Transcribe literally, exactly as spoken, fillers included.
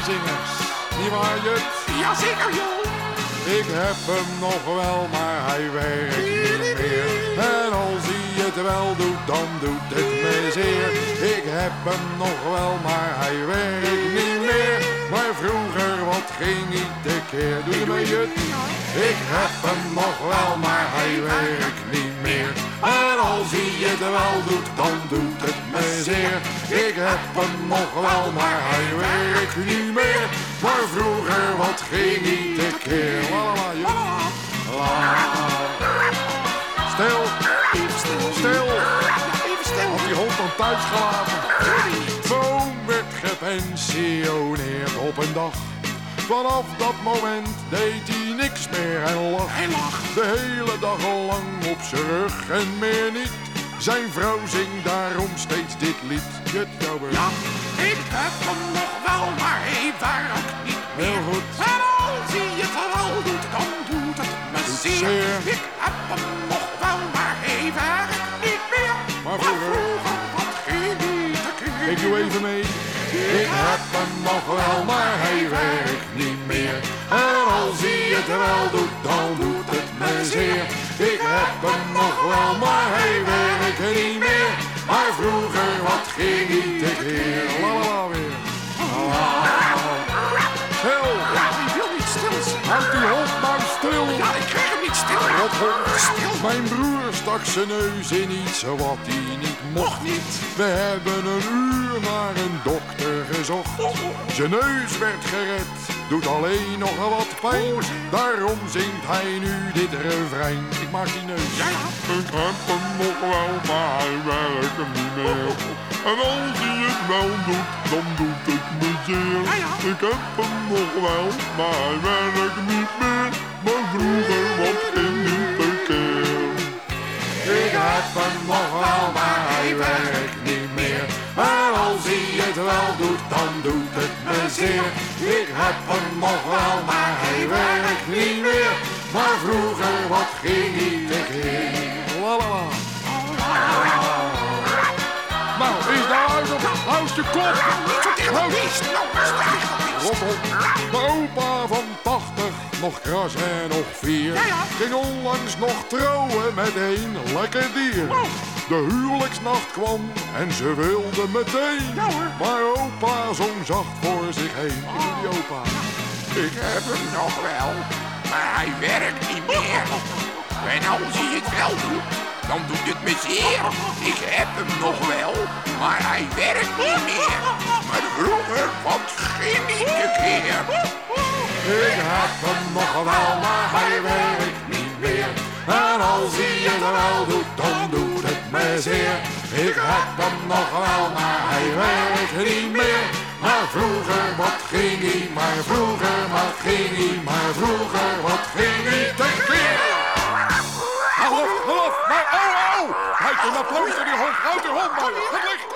zingen. Niet waar, Jut? Jazeker, joh. Ik heb hem nog wel, maar hij werkt niet meer. En als hij het wel doet, dan doet het me zeer. Ik heb hem nog wel, maar hij werkt niet meer. Maar vroeger, wat ging hij tekeer? Doe je mee, Jut? Ik heb hem nog wel, maar hij werkt niet meer. En als hij het wel doet, dan doet het me zeer. Ik heb hem nog wel, maar hij werkt niet meer. Maar vroeger, wat ging hij tekeer? La la la, Jut. Stil. Even stil. Stil. Even stil. Had die hond dan thuis gelaten? Boom werd gepensioneerd op een dag. Vanaf dat moment deed hij niks meer en lag. Hij lag. De hele dag lang op zijn rug en meer niet. Zijn vrouw zingt daarom steeds dit lied. Jut, jouw beurt. Ja, ik heb hem nog wel, maar hij werkt niet meer. Heel goed. En als hij het wel doet, dan doet het me zeer. zeer. Ik heb hem nog wel, maar hij werkt niet meer. Maar vroeger, wat ging hij tekeer? ik doe even mee. Ik heb hem nog wel, maar hij werkt niet meer. En als hij het wel doet, dan doet het me zeer. Ik heb hem nog wel, maar hij werkt niet meer. Maar vroeger, wat ging hij tekeer? La la la weer. Stil! Ja, hij wil niet stil zijn. Houd die hond nou stil! Ja, ik krijg hem niet stil. Rothond. Stil. Mijn broer stak zijn neus in iets wat hij niet mocht. niet. We hebben een uur naar een dokter gezocht. Zijn neus werd gered, doet alleen nog wat pijn. Daarom zingt hij nu dit refrein. Ik maak die neus. Ja, ja. Ik heb hem nog wel, maar hij werkt hem niet meer. En als hij het wel doet, dan doet het me zeer. Ja, ja. Ik heb hem nog wel, maar hij werkt niet meer. Maar vroeger, wat ging hij tekeer? Ik heb hem nog wel, maar hij werkt niet meer. En als hij het wel doet, dan doet het me zeer. Ik heb hem nog wel, maar hij werkt niet meer. Maar vroeger, wat ging hij tekeer? La la la. Nou, is daar uit op, houd je kop. Niet zo dicht op beest. Nou, stijg op beest. Rothond. De opa van tachtig, nog kras en nog vier. Ja, ja. Ging onlangs nog trouwen met een lekker dier. Wow. De huwelijksnacht kwam en ze wilde meteen. Ja, hoor. Maar opa zong zacht voor zich heen. Ik doe die opa. Ik heb hem nog wel, maar hij werkt niet meer. En als hij het wel doet, dan doet het me zeer. Ik heb hem nog wel, maar hij werkt niet meer. Maar vroeger, wat ging hij tekeer? Ik heb hem nog wel, maar hij werkt niet meer. En als hij het wel doet, dan doet het me zeer. Ik heb hem nog wel, maar hij werkt niet meer. Maar vroeger, wat ging hij, maar vroeger, wat ging hij, maar vroeger, wat ging hij tekeer? Hou op, hou op, maar oh, oh! Hij kan applaus voor die hond, houd die hond maar, het ligt.